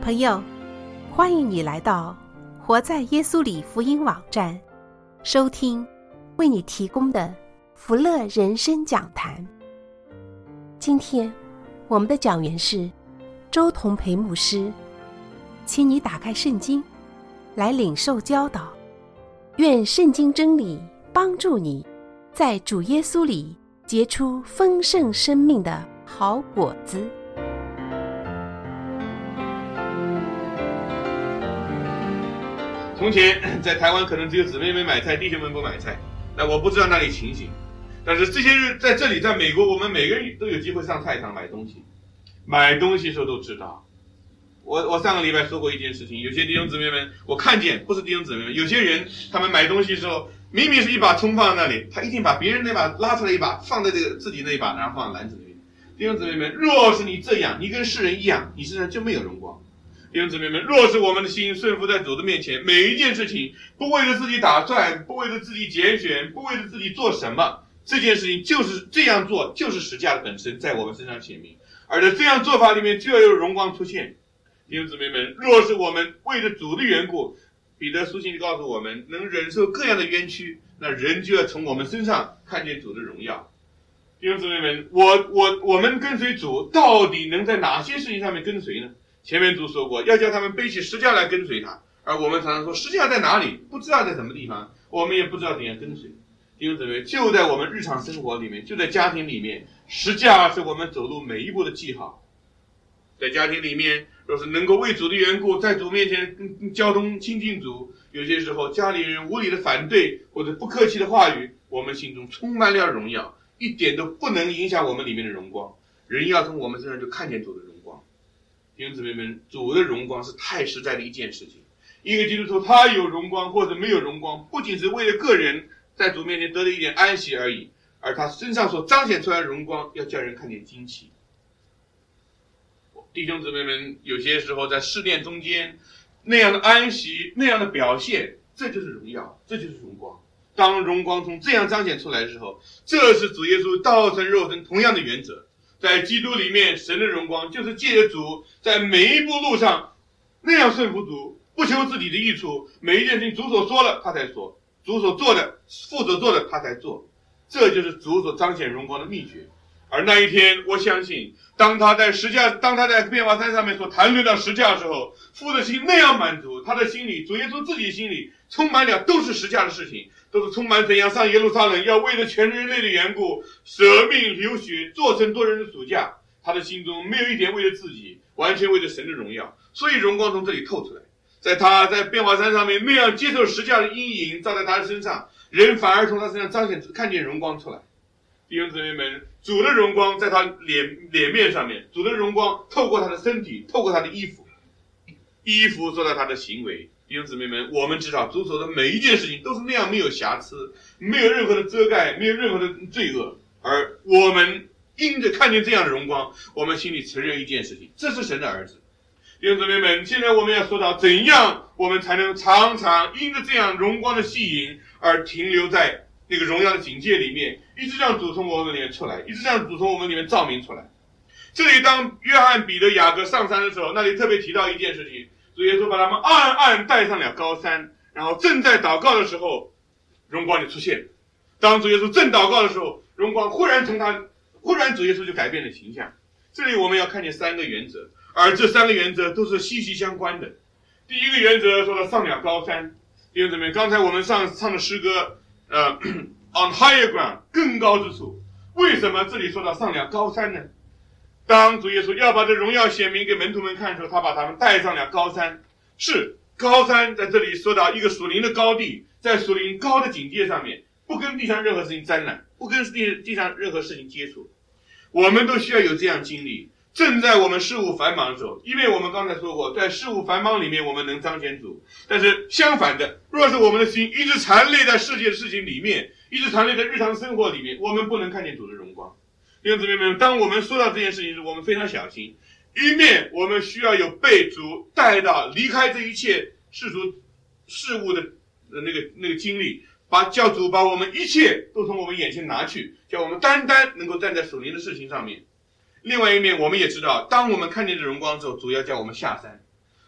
朋友，欢迎你来到活在耶稣里福音网站，收听为你提供的福乐人生讲坛。今天我们的讲员是周同培牧师，请你打开圣经来领受教导，愿圣经真理帮助你在主耶稣里结出丰盛生命的好果子。 从前在台湾可能只有姊妹们买菜，弟兄们不买菜，那我不知道那里情形。但是这些日在这里，在美国，我们每个人都有机会上菜场买东西。买东西的时候都知道。我上个礼拜说过一件事情，有些弟兄姊妹们，我看见不是弟兄姊妹们，有些人他们买东西的时候，明明是一把葱放在那里，他一定把别人那把拉出来一把，放在这个自己那一把，然后放在篮子里面。弟兄姊妹们，若是你这样，你跟世人一样，你身上就没有荣光。弟兄姊妹们，若是我们的心顺服在主的面前，每一件事情不为了自己打算，不为了自己拣选，不为了自己做什么，这件事情就是这样做，就是十架的本身在我们身上显明，而在这样做法里面就要有荣光出现。弟兄姊妹们，若是我们为了主的缘故，彼得书信里告诉我们，能忍受各样的冤屈，那人就要从我们身上看见主的荣耀。弟兄姊妹们，我们跟随主到底能在哪些事情上面跟随呢？前面主说过，要叫他们背起十架来跟随他，而我们常常说十架在哪里，不知道在什么地方，我们也不知道怎样跟随。弟兄姊妹，就在我们日常生活里面，就在家庭里面，十架是我们走路每一步的记号。在家庭里面，若是能够为主的缘故，在主面前交通亲近主，有些时候家里人无理的反对或者不客气的话语，我们心中充满了荣耀，一点都不能影响我们里面的荣光。人要从我们身上就看见主的荣光。弟兄姊妹们，主的荣光是太实在的一件事情。一个基督徒他有荣光或者没有荣光，不仅是为了个人在主面前得了一点安息而已，而他身上所彰显出来的荣光要叫人看见惊奇。弟兄姊妹们，有些时候在试炼中间那样的安息，那样的表现，这就是荣耀，这就是荣光。当荣光从这样彰显出来的时候，这是主耶稣道成肉身同样的原则。在基督里面，神的荣光就是借着主在每一步路上那样顺服主，不求自己的益处，每一件事情主所说了他才说，主所做的父所做的他才做，这就是主所彰显荣光的秘诀。而那一天，我相信当他在变化山上面所谈论到十架的时候，父的心那样满足，他的心里，主耶稣自己心里充满了都是十架的事情，都是充满怎样上耶路撒冷，要为了全人类的缘故舍命流血，做成多人的赎价。他的心中没有一点为了自己，完全为了神的荣耀，所以荣光从这里透出来。在他在变化山上面那样接受十架的阴影照在他的身上，人反而从他身上彰显看见荣光出来。弟兄姊妹们，主的荣光在他脸面上面，主的荣光透过他的身体，透过他的衣服说到他的行为。弟兄姊妹们，我们知道主所的每一件事情都是那样没有瑕疵，没有任何的遮盖，没有任何的罪恶，而我们因着看见这样的荣光，我们心里承认一件事情，这是神的儿子。弟兄姊妹们，现在我们要说到怎样我们才能常常因着这样荣光的吸引而停留在那个荣耀的警戒里面，一直让主从我们里面出来，一直让主从我们里面照明出来。这里当约翰、彼得、雅各上山的时候，那里特别提到一件事情，主耶稣把他们暗暗带上了高山，然后正在祷告的时候，荣光就出现了。当主耶稣正祷告的时候，荣光忽然主耶稣就改变了形象。这里我们要看见三个原则，而这三个原则都是息息相关的。第一个原则说到上了高山。弟兄姊妹，刚才我们唱的诗歌on higher ground 更高之处，为什么这里说到上了高山呢？当主耶稣要把这荣耀显明给门徒们看的时候，他把他们带上了高山。是高山在这里说到一个属灵的高地，在属灵高的境界上面，不跟地上任何事情沾染，不跟地上任何事情接触。我们都需要有这样经历。正在我们事务繁忙的时候，因为我们刚才说过，在事务繁忙里面我们能彰显主，但是相反的，若是我们的心一直缠累在世界的事情里面，一直缠累在日常生活里面，我们不能看见主的荣光。弟兄姊妹们，当我们说到这件事情时，我们非常小心。一面我们需要有被主带到离开这一切世俗事物的那个经历，叫主把我们一切都从我们眼前拿去，叫我们单单能够站在属灵的事情上面。另外一面，我们也知道，当我们看见这荣光之后，主要叫我们下山。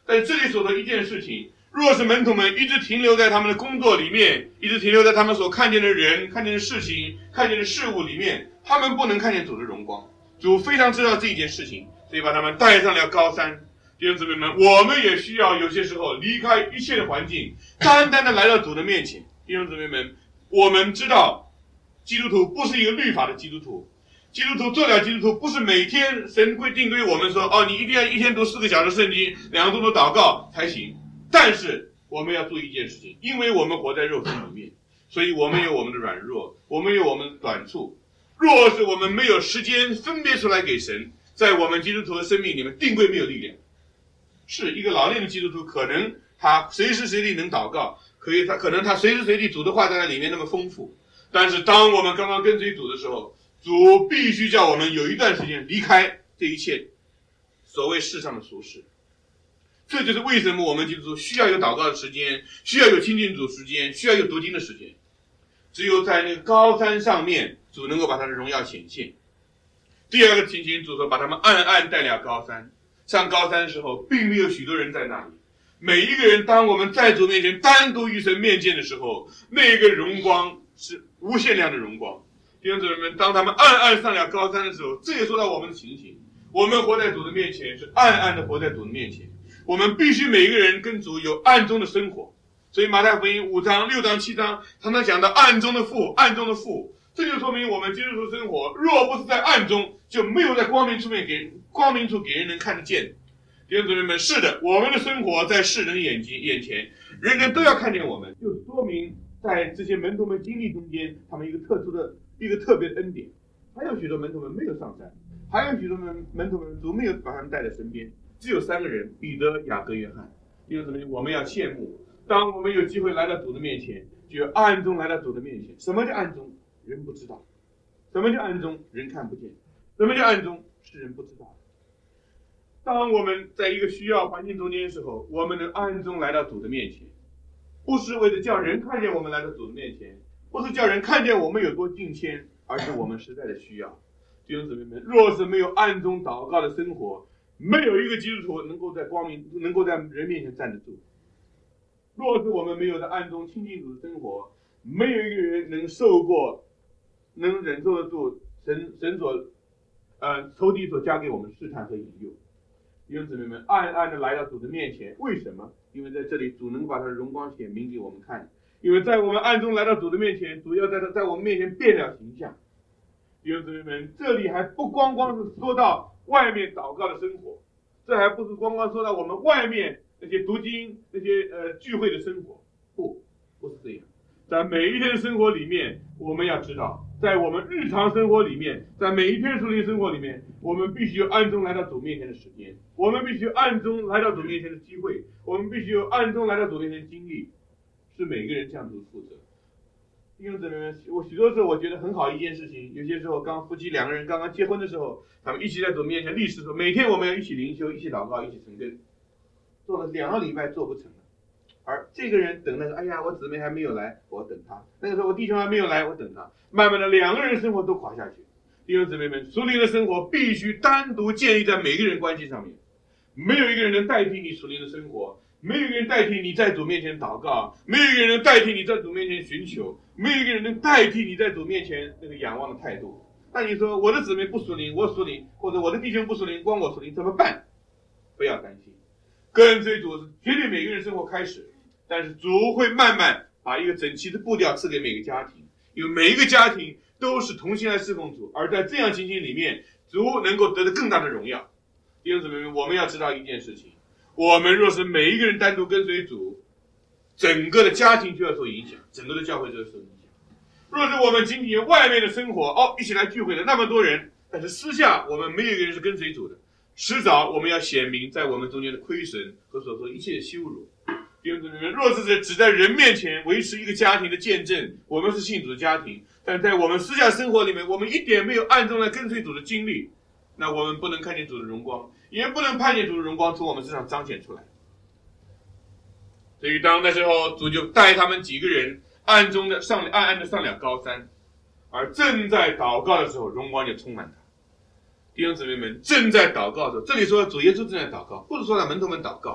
但这里说的一件事情，若是门徒们一直停留在他们的工作里面，一直停留在他们所看见的人、看见的事情、看见的事物里面，他们不能看见主的荣光。主非常知道这一件事情，所以把他们带上了高山。弟兄姊妹们，我们也需要有些时候离开一切的环境，单单的来到主的面前。弟兄姊妹们，我们知道基督徒不是一个律法的基督徒，基督徒做了基督徒不是每天神规定给我们说，你一定要一天读4个小时圣经，2个钟头祷告才行。但是我们要注意一件事情，因为我们活在肉身里面，所以我们有我们的软弱，我们有我们的短处。若是我们没有时间分别出来给神，在我们基督徒的生命里面定规没有力量。是一个老练的基督徒，可能他随时随地能祷告，可能他随时随地主的话在那里面那么丰富。但是当我们刚刚跟随主的时候，主必须叫我们有一段时间离开这一切所谓世上的俗事。这就是为什么我们基督徒需要有祷告的时间，需要有亲近主时间，需要有读经的时间。只有在那个高山上面，主能够把他的荣耀显现。第二个情形，主说把他们暗暗带了高山。上高山的时候，并没有许多人在那里。每一个人，当我们在主面前单独与神面见的时候，那个荣光是无限量的荣光。弟兄姊妹们，当他们暗暗上了高山的时候，这也说到我们的情形。我们活在主的面前，是暗暗的活在主的面前。我们必须每一个人跟主有暗中的生活。所以马太福音5章、6章、7章常常讲到暗中的父，暗中的父。这就说明我们基督徒生活，若不是在暗中，就没有在光明处给人能看得见。弟兄姊妹们，是的，我们的生活在世人眼前，人人都要看见我们，就说明在这些门徒们经历中间，他们一个特别的恩典。还有许多门徒们没有上山，还有许多门徒们主没有把他们带在身边，只有3个人：彼得、雅各、约翰。弟兄姊妹，我们要羡慕，当我们有机会来到主的面前，就暗中来到主的面前。什么叫暗中？人不知道。什么叫暗中？人看不见。什么叫暗中？是人不知道。当我们在一个需要环境中间的时候，我们能暗中来到主的面前，不是为了叫人看见我们来到主的面前，不是叫人看见我们有多敬虔，而是我们实在的需要。弟兄姊妹们，若是没有暗中祷告的生活，没有一个基督徒能够在人面前站得住。若是我们没有在暗中亲近主的生活，没有一个人能忍受得住神所仇敌所加给我们试探和引诱。弟兄姊妹们，暗暗的来到主的面前，为什么？因为在这里主能把他的荣光显明给我们看。因为在我们暗中来到主的面前，主要在我们面前变了形象。弟兄姊妹们，这里还不光光是说到外面祷告的生活，这还不是光光说到我们外面那些读经、那些聚会的生活，不是这样。在每一天的生活里面，我们要知道，在我们日常生活里面，在每一天属灵生活里面，我们必须有暗中来到主面前的时间，我们必须有暗中来到主面前的机会，我们必须有暗中来到主面前的经历，是每个人这样子负责。弟兄姊妹们，我许多时候我觉得很好一件事情，有些时候夫妻2个人刚刚结婚的时候，他们一起在主面前立誓说，每天我们要一起灵修，一起祷告，一起成根，做了2个礼拜做不成了。而这个人等那个，哎呀，我姊妹还没有来，我等他；那个时候我弟兄还没有来，我等他。慢慢的2个人生活都垮下去。弟兄姊妹们，属灵的生活必须单独建立在每个人关系上面，没有一个人能代替你属灵的生活，没有一个人代替你在主面前祷告，没有一个人能代替你在主面前寻求，没有一个人能代替你在主面前那个仰望的态度。那你说我的姊妹不属灵，我属灵，或者我的弟兄不属灵，光我属灵，怎么办？不要担心，跟随主是绝对每个人生活开始，但是主会慢慢把一个整齐的步调赐给每个家庭，因为每一个家庭都是同心来侍奉主，而在这样情形里面，主能够得到更大的荣耀。弟兄姊妹们，我们要知道一件事情，我们若是每一个人单独跟随主，整个的家庭就要受影响，整个的教会就要受影响。若是我们仅仅外面的生活，一起来聚会的那么多人，但是私下我们没有一个人是跟随主的，迟早我们要显明在我们中间的亏损和所说一切的羞辱。弟兄姊妹们，若是只在人面前维持一个家庭的见证，我们是信主的家庭，但在我们私下生活里面，我们一点没有暗中来跟随主的经历，那我们不能看见主的荣光，也不能看见主的荣光从我们身上彰显出来。所以当那时候主就带他们几个人暗暗的上了高山，而正在祷告的时候，荣光就充满他。弟兄姊妹们，正在祷告的时候，这里说主耶稣正在祷告，不是说让门徒们祷告，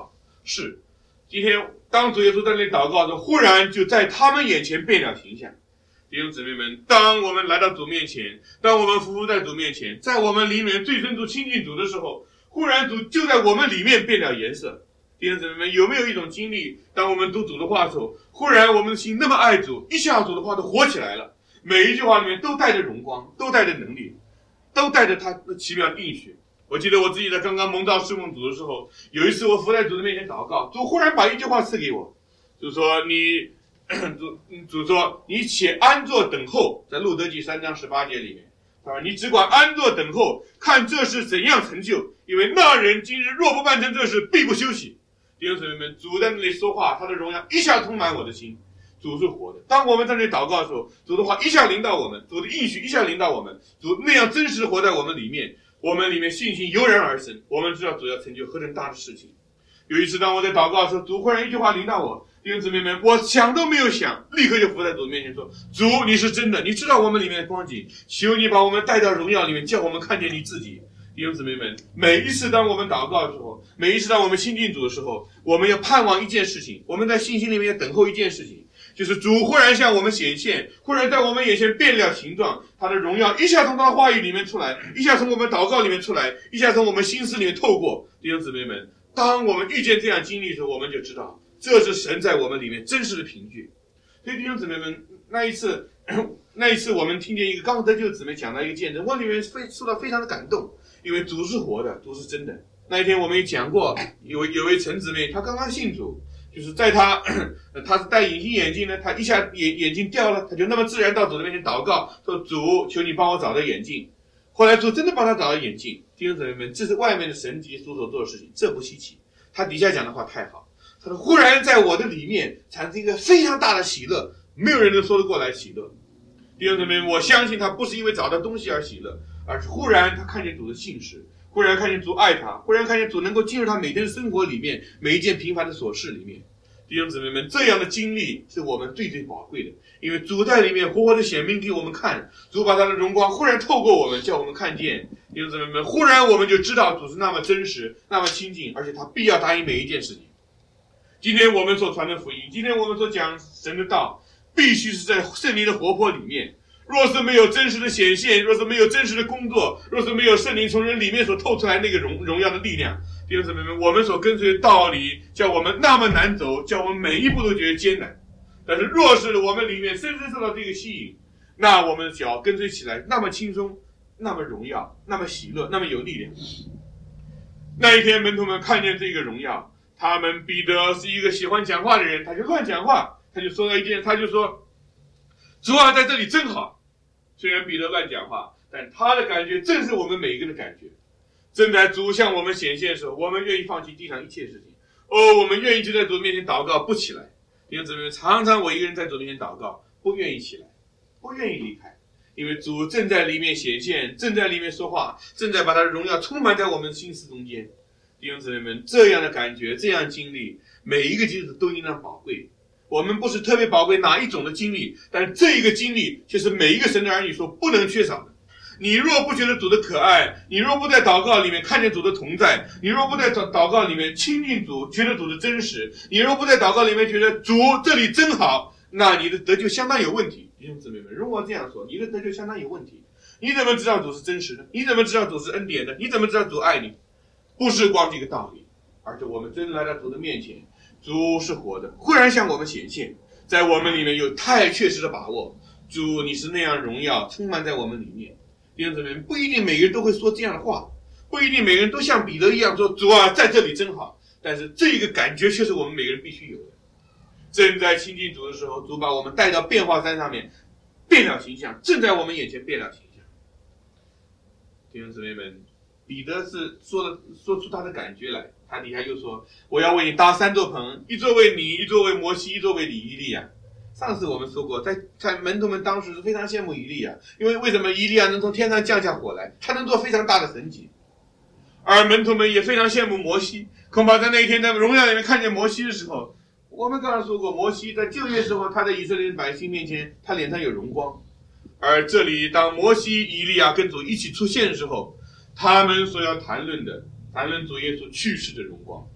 是，今天当主耶稣在那里祷告的时候，忽然就在他们眼前变了形象。弟兄姊妹们，当我们来到主面前，当我们匍匐在主面前，在我们里面最深处亲近主的时候，忽然主就在我们里面变了颜色。弟兄姊妹们，有没有一种经历，当我们读主的话的时候，忽然我们的心那么爱主，一下主的话都活起来了，每一句话里面都带着荣光，都带着能力，都带着他的奇妙的应许。我记得我自己在刚刚蒙召侍奉主的时候，有一次我伏在主的面前祷告，主忽然把一句话赐给我，就说主说你且安坐等候，在路德记3章18节里面，他说你只管安坐等候，看这事怎样成就，因为那人今日若不办成这事，必不休息。弟兄姊妹们，主在那里说话，他的荣耀一下充满我的心。主是活的，当我们在那里祷告的时候，主的话一下临到我们，主的应许一下临到我们，主那样真实活在我们里面，我们里面信心油然而生，我们知道主要成就何等大的事情。有一次当我在祷告的时候，主忽然一句话临到我，弟兄姊妹们，我想都没有想，立刻就伏在主面前说，主你是真的，你知道我们里面的光景，求你把我们带到荣耀里面，叫我们看见你自己。弟兄姊妹们，每一次当我们祷告的时候，每一次当我们亲近主的时候，我们要盼望一件事情，我们在信心里面要等候一件事情，就是主忽然向我们显现，忽然在我们眼前变了形状，他的荣耀一下从他的话语里面出来，一下从我们祷告里面出来，一下从我们心思里面透过。弟兄姊妹们，当我们遇见这样经历的时候，我们就知道这是神在我们里面真实的凭据。所以弟兄姊妹们，那一次我们听见一个刚得救的姊妹讲到一个见证，我里面受到非常的感动，因为主是活的，主是真的。那一天我们也讲过，有位陈姊妹，她刚刚信主，就是在她是戴隐形眼镜呢，她一下眼镜掉了，她就那么自然到主的面前祷告，说主求你帮我找到眼镜。后来主真的帮她找到眼镜。弟兄姊妹们，这是外面的神级主所做的事情，这不稀奇。他底下讲的话太好，他说忽然在我的里面产生一个非常大的喜乐，没有人能说得过来喜乐。弟兄姊妹们，我相信他不是因为找到东西而喜乐，而是忽然他看见主的信实，忽然看见主爱他，忽然看见主能够进入他每天的生活里面，每一件平凡的琐事里面。弟兄姊妹们，这样的经历是我们最最宝贵的，因为主在里面活活的显明给我们看，主把他的荣光忽然透过我们，叫我们看见。弟兄姊妹们，忽然我们就知道主是那么真实，那么亲近，而且他必要答应每一件事情。今天我们所传的福音，今天我们所讲神的道，必须是在圣灵的活泼里面。若是没有真实的显现，若是没有真实的工作，若是没有圣灵从人里面所透出来那个荣耀的力量，弟兄姊妹们，我们所跟随的道理叫我们那么难走，叫我们每一步都觉得艰难。但是若是我们里面深深受到这个吸引，那我们的脚跟随起来那么轻松，那么荣耀，那么喜乐，那么有力量。那一天门徒们看见这个荣耀，他们彼得是一个喜欢讲话的人，他就乱讲话，他就说了一件，他就说主啊在这里真好。虽然彼得乱讲话，但他的感觉正是我们每一个人的感觉。正在主向我们显现的时候，我们愿意放弃地上一切事情，我们愿意就在主面前祷告，不起来。弟兄姊妹，常常我一个人在主面前祷告，不愿意起来，不愿意离开，因为主正在里面显现，正在里面说话，正在把他的荣耀充满在我们心思中间。弟兄姊妹们，这样的感觉，这样的经历，每一个基督徒都应当宝贵。我们不是特别宝贵哪一种的经历，但是这一个经历却是每一个神的儿女所不能缺少的。你若不觉得主的可爱，你若不在祷告里面看见主的同在，你若不在祷告里面亲近主，觉得主的真实，你若不在祷告里面觉得主这里真好，那你的得救相当有问题。弟兄姊妹们，如果这样说，你的得救相当有问题。你怎么知道主是真实的？你怎么知道主是恩典的？你怎么知道主爱你？不是光这个道理，而是我们真来到主的面前，主是活的，忽然向我们显现，在我们里面有太确实的把握。主你是那样荣耀充满在我们里面。弟兄姊妹，不一定每个人都会说这样的话，不一定每个人都像彼得一样说主啊在这里真好，但是这个感觉却是我们每个人必须有的。正在亲近主的时候，主把我们带到变化山上面，变了形象，正在我们眼前变了形象。弟兄姊妹们，彼得是说出他的感觉来，他底下又说我要为你搭3座棚，一座为你，一座为摩西，一座为以利亚。上次我们说过，在门徒们当时是非常羡慕以利亚，因为什么？以利亚能从天上降下火来，他能做非常大的神迹。而门徒们也非常羡慕摩西，恐怕在那一天在荣耀里面看见摩西的时候，我们刚刚说过，摩西在旧约时候，他在以色列百姓面前，他脸上有荣光。而这里当摩西、以利亚跟主一起出现的时候，他们所要谈论主耶稣去世的荣光，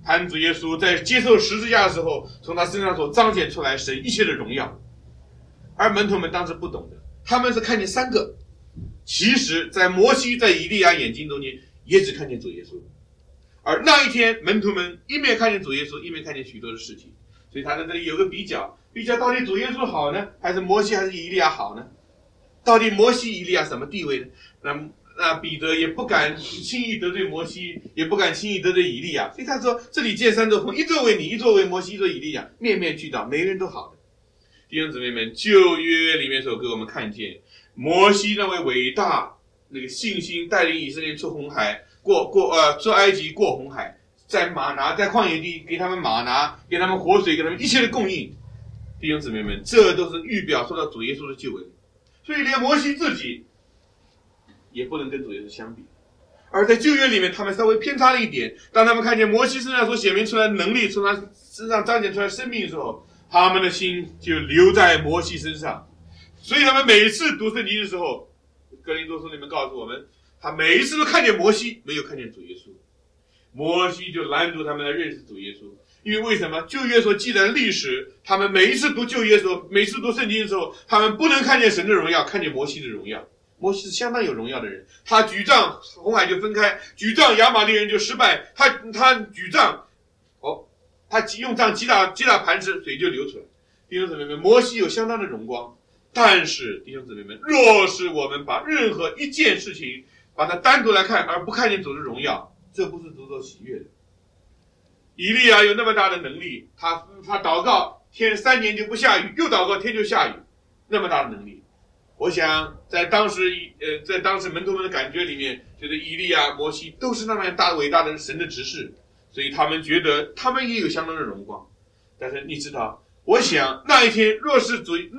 谈主耶稣在接受十字架的时候，从他身上所彰显出来神一切的荣耀。而门徒们当时不懂的，他们是看见三个，其实在摩西在以利亚眼睛中间也只看见主耶稣。而那一天门徒们一面看见主耶稣，一面看见许多的事情，所以他在这里有个比较到底主耶稣好呢，还是摩西还是以利亚好呢？到底摩西以利亚什么地位呢？那彼得也不敢轻易得罪摩西，也不敢轻易得罪以利亚，所以他说这里建三座棚，一座为你，一座为摩西，一座以利亚，面面俱到，每个人都好的。弟兄姊妹们，旧约里面所给我们看见摩西那位伟大那个信心带领以色列出红海，出埃及过红海，在玛拿在旷野地给他们玛拿，给他们活水，给他们一切的供应。弟兄姊妹们，这都是预表说到主耶稣的救恩，所以连摩西自己也不能跟主耶稣相比。而在旧约里面他们稍微偏差了一点，当他们看见摩西身上所显明出来的能力，从他身上彰显出来的生命的时候，他们的心就留在摩西身上。所以他们每一次读圣经的时候，哥林多书里面告诉我们，他每一次都看见摩西，没有看见主耶稣。摩西就拦阻他们来认识主耶稣，因为为什么？旧约所记载的历史，他们每一次读旧约的时候，每一次读圣经的时候，他们不能看见神的荣耀，看见摩西的荣耀。摩西是相当有荣耀的人，他举杖红海就分开，举杖亚玛力人就失败，他举杖他用杖击打磐石，水就流出来。弟兄姊妹们，摩西有相当的荣光，但是弟兄姊妹们，若是我们把任何一件事情把它单独来看，而不看见主的荣耀，这不是主所喜悦的。以利亚有那么大的能力，他祷告天3年就不下雨，又祷告天就下雨，那么大的能力。我想在当时门徒们的感觉里面，觉得以利亚、摩西都是那么大伟大的神的执事，所以他们觉得他们也有相当的荣光。但是你知道，我想那一天若是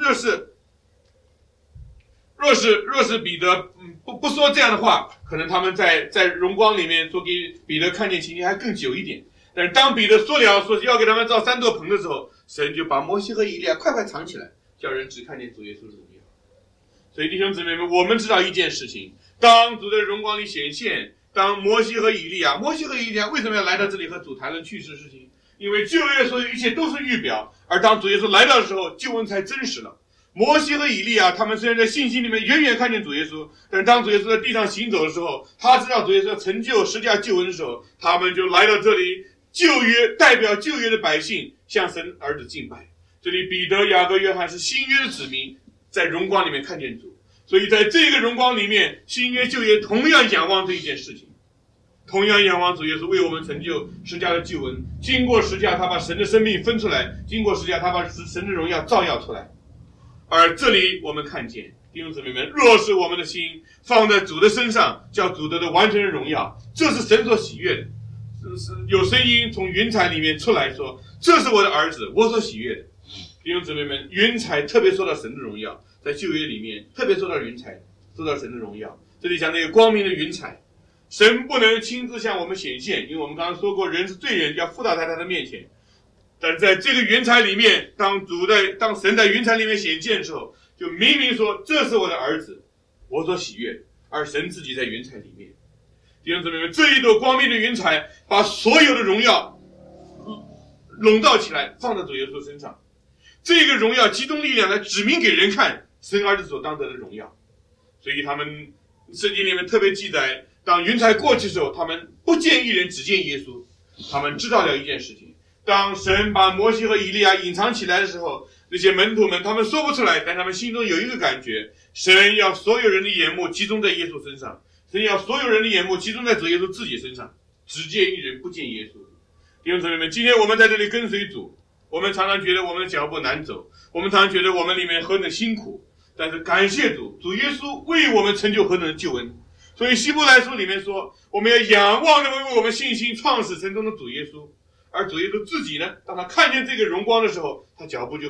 彼得不说这样的话，可能他们在荣光里面所给彼得看见情景还更久一点。但是当彼得说要给他们造3座棚的时候，神就把摩西和以利亚快藏起来，叫人只看见主耶稣的荣耀。所以弟兄姊妹们，我们知道一件事情，当主的荣光里显现，当摩西和以利亚为什么要来到这里和主谈论去世的事情？因为旧约所有一切都是预表，而当主耶稣来到的时候，救恩才真实了。摩西和以利亚他们虽然在信心里面远远看见主耶稣，但是当主耶稣在地上行走的时候，他知道主耶稣要成就十架救恩的时候，他们就来到这里，旧约代表旧约的百姓向神儿子敬拜。这里彼得、雅各、约翰是新约的子民，在荣光里面看见主，所以在这个荣光里面，新约旧约同样仰望这一件事情，同样仰望主耶稣为我们成就十架的救恩。经过十架，他把神的生命分出来，经过十架，他把神的荣耀照耀出来。而这里我们看见，弟兄姊妹们，若是我们的心放在主的身上，叫主得的完全的荣耀，这是神所喜悦的。有声音从云彩里面出来说，这是我的儿子，我所喜悦的。弟兄姊妹们，云彩特别说到神的荣耀，在旧约里面特别说到云彩，说到神的荣耀。这里讲那个光明的云彩，神不能亲自向我们显现，因为我们刚刚说过，人是罪人，要附倒在他的面前。但在这个云彩里面，当神在云彩里面显现的时候，就明明说这是我的儿子，我所喜悦，而神自己在云彩里面。弟兄姊妹们，这一朵光明的云彩把所有的荣耀笼罩起来，放在主耶稣身上。这个荣耀集中力量来指明给人看神儿子所当得的荣耀。所以他们圣经里面特别记载，当云彩过去的时候，他们不见一人，只见耶稣。他们知道了一件事情，当神把摩西和以利亚隐藏起来的时候，那些门徒们他们说不出来，但他们心中有一个感觉，神要所有人的眼目集中在耶稣身上，神要所有人的眼目集中在主耶稣自己身上，只见一人，不见耶稣。弟兄姊妹们，今天我们在这里跟随主，我们常常觉得我们的脚步难走，我们常常觉得我们里面何等辛苦，但是感谢主，主耶稣为我们成就何等的救恩。所以希伯来书里面说，我们要仰望那位为我们信心创始成终的主耶稣。而主耶稣自己呢，当他看见这个荣光的时候，他脚步就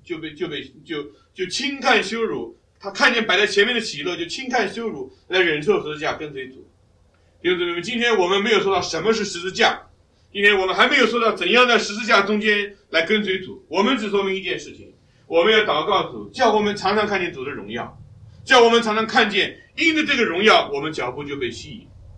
轻看羞辱，他看见摆在前面的喜乐，就轻看羞辱，来忍受十字架跟随主。弟兄姊妹们，今天我们没有说到什么是十字架，今天我们还没有说到怎样在十字架中间来跟随主，我们只说明一件事情，我们要祷告主，叫我们常常看见主的荣耀，叫我们常常看见因着这个荣耀，我们脚步就被吸引。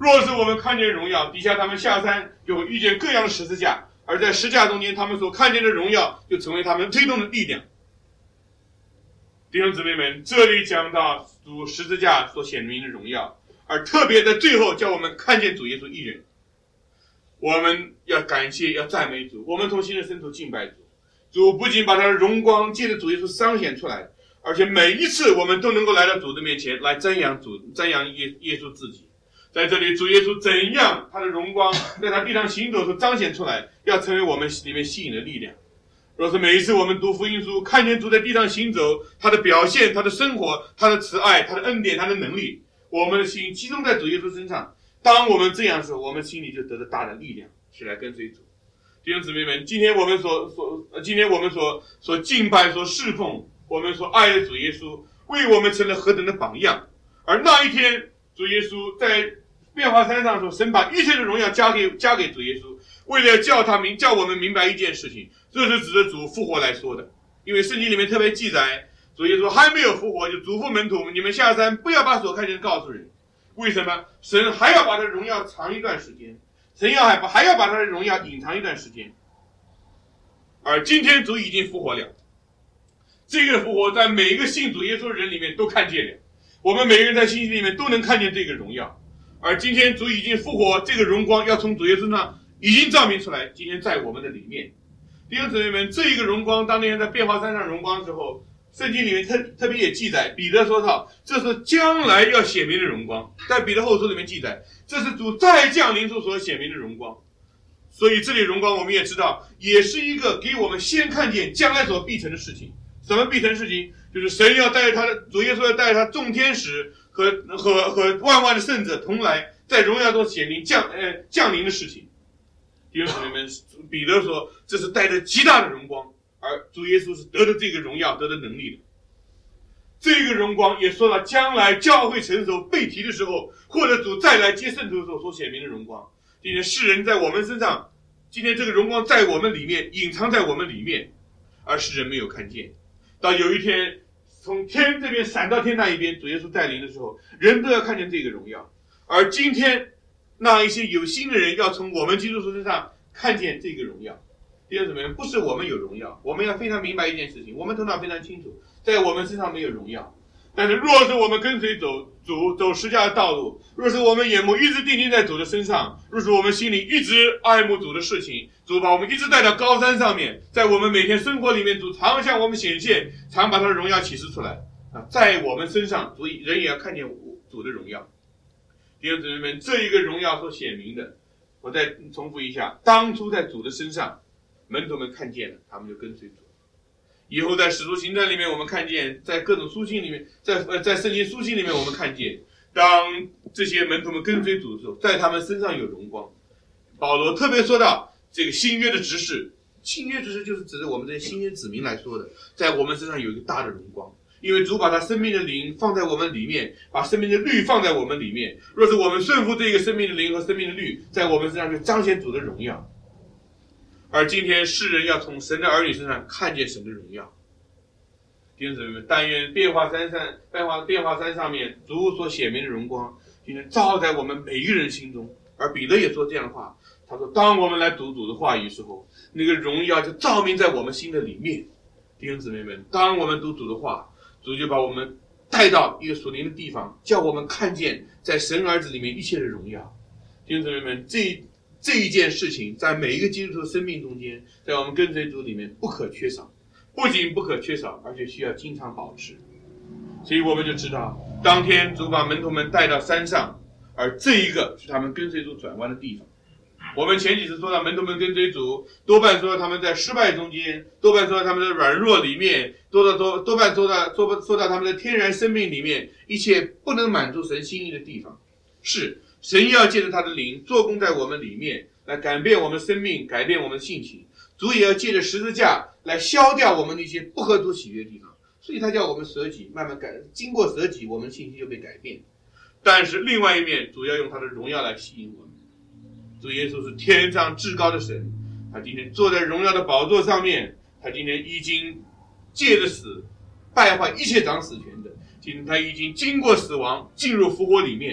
若是我们看见荣耀，底下他们下山就会遇见各样的十字架，而在十字架中间，他们所看见的荣耀就成为他们推动的力量。弟兄姊妹们，这里讲到主十字架所显明的荣耀，而特别在最后叫我们看见主耶稣一人。我们要感谢，要赞美主，我们从心的深处敬拜主。主不仅把他的荣光借着主耶稣彰显出来，而且每一次我们都能够来到主的面前来瞻仰主，瞻仰耶稣自己。在这里，主耶稣怎样他的荣光在他地上行走所彰显出来，要成为我们里面吸引的力量。若是每一次我们读福音书，看见主在地上行走，他的表现，他的生活，他的慈爱，他的恩典，他的能力，我们的心集中在主耶稣身上，当我们这样的时候，我们心里就得到大的力量，起来跟随主。弟兄姊妹们，今天我们所敬拜、所侍奉，我们所爱的主耶稣，为我们成了何等的榜样。而那一天，主耶稣在变化山上说，神把一切的荣耀加给主耶稣，为了叫我们明白一件事情，这是指着主复活来说的。因为圣经里面特别记载，主耶稣还没有复活，就嘱咐门徒，你们下山不要把所看见的告诉人。为什么？神还要把他的荣耀藏一段时间，神还要把他的荣耀隐藏一段时间。而今天主已经复活了，这个复活在每一个信主耶稣的人里面都看见了，我们每个人在信心里面都能看见这个荣耀。而今天主已经复活，这个荣光要从主耶稣上已经照明出来，今天在我们的里面。弟兄姊妹们，这一个荣光当年在变化山上荣光的时候，圣经里面特别也记载，彼得说到这是将来要显明的荣光，在彼得后书里面记载，这是主再降临处所显明的荣光。所以这里荣光我们也知道，也是一个给我们先看见将来所必成的事情。什么必成事情？就是神要带着他的主耶稣要带着他众天使和万万的圣者同来，在荣耀中显明降临的事情。弟兄姊妹们，彼得说这是带着极大的荣光，而主耶稣是得的这个荣耀，得的能力的。这个荣光也说到将来教会成熟被提的时候，或者主再来接圣徒的时候所显明的荣光。今天世人在我们身上，今天这个荣光在我们里面，隐藏在我们里面，而世人没有看见。到有一天从天这边闪到天那一边，主耶稣带领的时候，人都要看见这个荣耀。而今天那一些有心的人要从我们基督徒身上看见这个荣耀。弟兄姊妹们，不是我们有荣耀，我们要非常明白一件事情，我们头脑非常清楚，在我们身上没有荣耀。但是若是我们跟随走十字架的道路，若是我们眼目一直定睛在主的身上，若是我们心里一直爱慕主的事情，主把我们一直带到高山上面，在我们每天生活里面，主常向我们显现，常把他的荣耀启示出来。在我们身上，人也要看见主的荣耀。弟兄姊妹们，这一个荣耀所显明的，我再重复一下，当初在主的身上，门徒们看见了，他们就跟随主。以后在使徒行传里面，我们看见，在各种书信里面，在圣经书信里面，我们看见，当这些门徒们跟随主的时候，在他们身上有荣光。保罗特别说到这个新约的执事，新约执事就是指着我们这些新约子民来说的，在我们身上有一个大的荣光，因为主把他生命的灵放在我们里面，把生命的律放在我们里面。若是我们顺服这个生命的灵和生命的律，在我们身上就彰显主的荣耀。而今天世人要从神的儿女身上看见神的荣耀。弟兄姊妹们，但愿变化山上面主所显明的荣光，今天照在我们每一个人心中。而彼得也说这样的话，他说当我们来读主的话语时候，那个荣耀就照明在我们心的里面。弟兄姊妹们，当我们读主的话，主就把我们带到一个属灵的地方，叫我们看见在神儿子里面一切的荣耀。弟兄姊妹们，这一件事情在每一个基督徒的生命中间，在我们跟随主里面不可缺少，不仅不可缺少，而且需要经常保持。所以我们就知道，当天主把门徒们带到山上，而这一个是他们跟随主转弯的地方。我们前几次说到门徒们跟随主，多半说到他们在失败中间，多半说到他们的软弱里面，多半说到他们的天然生命里面一切不能满足神心意的地方。是神要借着他的灵做工在我们里面，来改变我们生命，改变我们性情。主也要借着十字架来消掉我们那些不合主喜悦的地方。所以他叫我们舍己，慢慢经过舍己，我们性情就被改变。但是另外一面，主要用他的荣耀来吸引我们。主耶稣是天上至高的神，他今天坐在荣耀的宝座上面，他今天已经借着死败坏一切掌死权的，今天他已经经过死亡进入复活里面，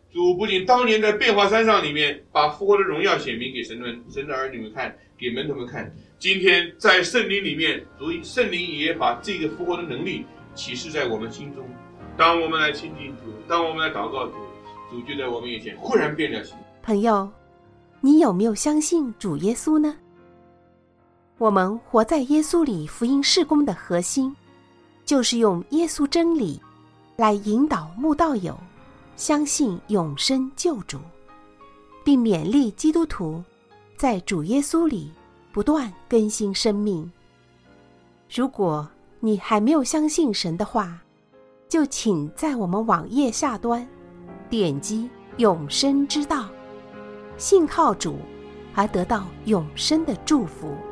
主不仅当年在变化山上里面把复活的荣耀显明给神的儿女们看，给门徒们看，今天在圣灵里面，圣灵也把这个复活的能力启示在我们心中。当我们来亲近主，当我们来祷告主，主就在我们眼前忽然变了心。 朋友，你有没有相信主耶稣呢？我们活在耶稣里福音事工的核心，就是用耶稣真理来引导慕道友相信永生救主，并勉励基督徒在主耶稣里不断更新生命。如果你还没有相信神的话，就请在我们网页下端点击永生之道，信靠主而得到永生的祝福。